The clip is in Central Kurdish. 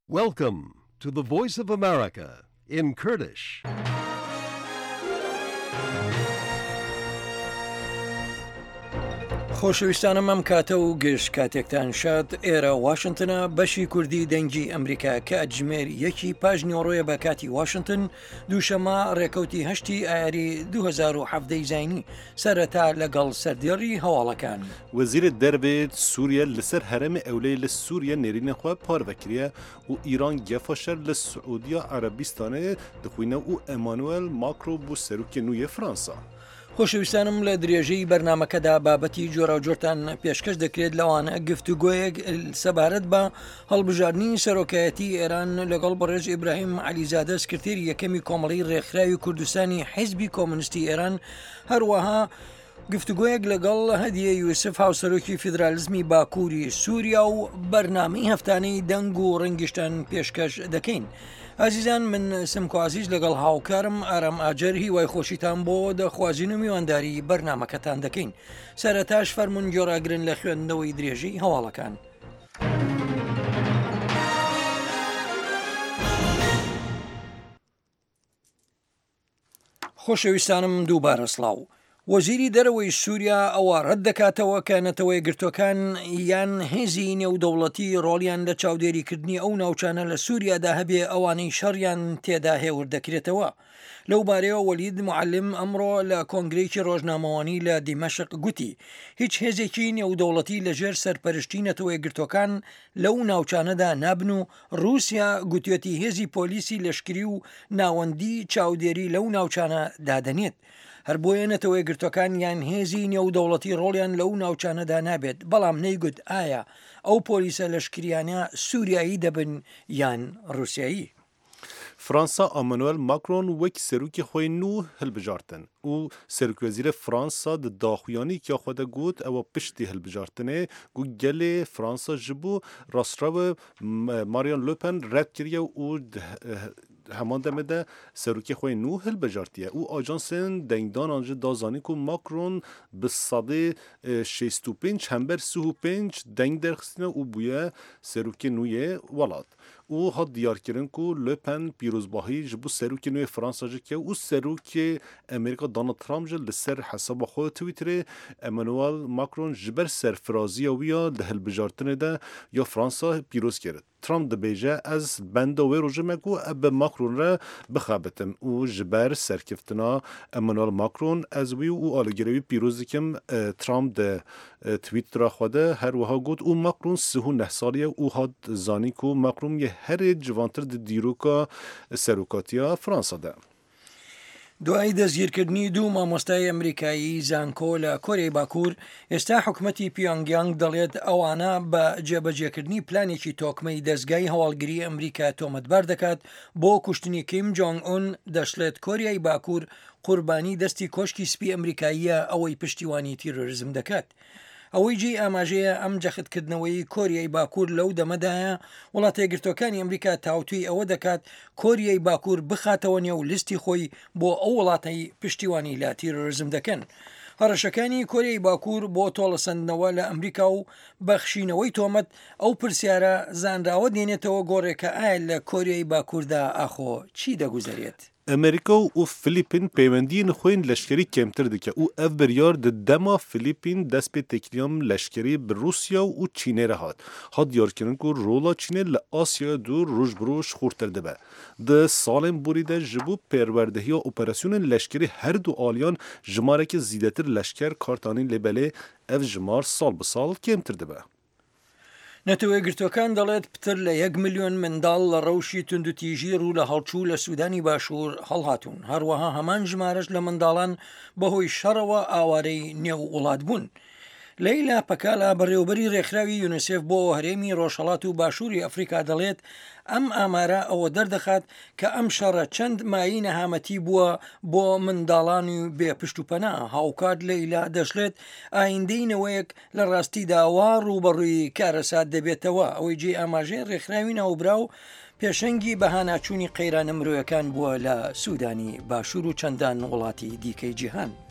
Welcome to the Voice of America in Kurdish. خۆشەویستانم ئەم کاتە و گشت کاتێکتان شاد ئێرە واشنگتنە بەشی کوردی دەنگی ئەمریکا کە ئەجمێر یەکی پاژنیۆڕۆیە بە کاتی واشنگتن دووشەمە ڕێکەوتی هەشتی ئایاری 2017 زینی سەرەتا لەگەڵ سەردێڕی هەواڵەکان وەزیرە دەربێت سووریا لەسەر هەرێمی ئەولەی لە سووریا نێرینەخوا پارڤەکریە و ئیران گەفەشەر لە سعودیا عەرەبیستانە دخوینە و ئەمانوئێل ماکرۆ بوو سەرۆکی نوێی فەرەنسا. خۆشەویستانم لە درێژەی بەرنمەکەدا بابەتی جۆراوجۆرتان پێشکەش دەکرێت لەوانە گفتوگۆیەک سەبارەت بە هەڵبژاردننی سەرۆکایەتی ئێران لەگەڵ بەڕێز ئیبراهیم عەلیزادە سکرتێری یەکەمی کۆمەڵی ڕێکخراوی کوردستانی حیزبی کۆمونیستی ئێران هەروەها گفتوگۆیەک لەگەڵ هەدیە یوسف هاوسەرۆکی فیدرالیزمی باکووری سووریا و بەرنامەی هەفتانەی دەنگ و ڕەنگیشتان پێشکەش دەکەین. ئازیزان من سمکۆعزیز لەگەڵ هاوکارم ئارام ئاجەر هیوای خۆشیتان بۆ دەخوازیین و میوانداری بەرنمەکەتان دەکەین. سەرەتاش فەرمون گۆڕاگرن لە خوێندنەوەی درێژەی هەواڵەکان. خۆشەویستانم دووبارە سڵاو. وەزیری دەرەوەی سووریا ئەوە ڕەت دەکاتەوە کە نەتەوەی گرتوەکان یان هێزی نێودەوڵەتی ڕۆڵیان لە چاودێریکردنی ئەو ناوچانە لە سووریادا هەبێ ئەوانەی شەڕیان تێدا هێور دەکرێتەوە. لەو بارەیەوە وەلید معلم ئەمڕۆ لە کۆنگرەیەکی ڕۆژنامەوانی لە دیمەشق گوتی هیچ هێزێکی نێودەوڵەتی لەژێر سەرپەرشتی نەتەوەی گرتوەکان لەو ناوچانەدا نابن و رووسیا گوتوێتی هێزی پۆلیسی لەشکری و ناوەندی چاودێری لەو ناوچانە دادەنێت. هەر بۆیە نەتەوەی گرتوەکان یان هێزی نێودەوڵەتی ڕۆڵیان لەو ناوچانەدا نابێت بەڵام نەیگوت ئایا ئەو پۆلیسە لەشکریانە سووریایی دەبن یان رووسایی. فرانسا ئەمانوئێل ماکرۆن وەک سەرۆکی خۆی نو هەڵبژارتن و سەرۆکوەزیرە فرانسا di daxuyanî xwe de got ew piştî hilbijartinê got gelê Fransa ji bo rastrewe Marine Le Pen red kiriye û heman demê de serokê xwe nû hilbijartiye û ajansên dengdanan jî da zanîn ku Macron bi sedê 65 hember 35 deng derxistine û bûye serokê nû yê welat. û hat diyarkirin ku Le Pen pîrozbahî ji bo serokê nû yê Fransa jî ke û serokê Amerîka Donald Trump jî li ser hesaba xwe Twitterê Emmanuel Macron ji ber serfiraziya wî ya di hilbijartinê de ya Fransa pîroz kirin. Trump dibêje ez benda wê rojê me ku ev bi Macron re bixebitim û ji ber serkeftina Emmanuel Macron ez wî û alîgirê wî pîroz dikim. Trump de Twitter'a xwe de her wiha got û Macron sihû neh salî ye û hat zanîn ku Macron yê herê civantir di dîroka serokatiya Fransa de. دوای دەستگیرکردنی دوو مامۆستای ئەمریکایی زانکۆ لە کۆریای باکوور ئێستا حکوومەتی پیۆنگیانگ دەڵێت ئەوانە بە جێبەجێکردنی پلانێکی تۆکمەی دەستگای هەواڵگری ئەمریکا تۆمەتبار دەکات بۆ کوشتنی کیم جۆنگ ئون دەشڵێت کۆریای باکوور قوربانی دەستی کۆشکی سپی ئەمریکاییە ئەوەی پشتیوانی تیرۆریزم دەکات. ئەوەی جێ ئاماژەیە ئەم جەختکردنەوەی کۆریای باکوور لەو دەمەدایە وڵاتە یەکگرتوەکانی ئەمریکا تاوتوی ئەوە دەکات کۆریای باکوور بخاتەوە نێو لیستی خۆی بۆ ئەو وڵاتەی پشتیوانی لا تیرۆریزم دەکەن. هەڕەشەکانی کۆریای باکوور بۆ تۆڵەسەندنەوە لە ئەمریکا و بەخشینەوەی تۆمەت ئەو پرسیارە زانراوە دێنێتەوە گۆڕێکە ئایا لە کۆریای باکووردا ئاخۆ چی دەگوزارێت؟ ئەمریکا و فلیپین پەیوەندیên xwe leşkerî kemtir dike û ev biryar di dema Filîpîn dest pê tekiliyan leşkerî bi Rûsya û Çînê re hat diyarkirin ku rola Çînê li Asyaya dû roj bi roj xurtir dibe. Di salên borî de ji bo perwerdehiya operasyonên leşkerî her du aliyan jimarekî zîdetir leşker kartanîn lêbelê ev jimar sal bi sal kemtir dibe. نەتەوەی گرتوەکان دەڵێت پتر لە 1 ملیۆن منداڵ لە ڕەوشی توندوتیژی ڕوو لە هەڵچوو لە سوودانی باشوور هەڵهاتوون. هەروەها هەمان ژمارەش لە منداڵان بەهۆی شەڕەوە ئاوارەی نێو وڵات بوون. لەیلا پەکالا بەڕێوەبەری ڕێکخراوی یونیسف بۆ هەرێمی ڕۆژهەڵات و باشووری ئەفریقا دەڵێت ئەم ئامارە ئەوە دەردەخات کە ئەم شەڕە چەند مایی نەهامەتی بووە بۆ منداڵانی بێ پشت و پەنا. هاوکات لەیلا دەشڵێت ئایندەینەوەیەک لە ڕاستیدا وا ڕوبەڕووی کارەسات دەبێتەوە. ئەوەی جێ ئاماژەی ڕێکخراوی ناوبراو پێشەنگی بەهاناچوونی قەیرانە مرۆیەکان بووە لە سوودانی باشوور و چەندان وڵاتی دیکەی جیهان.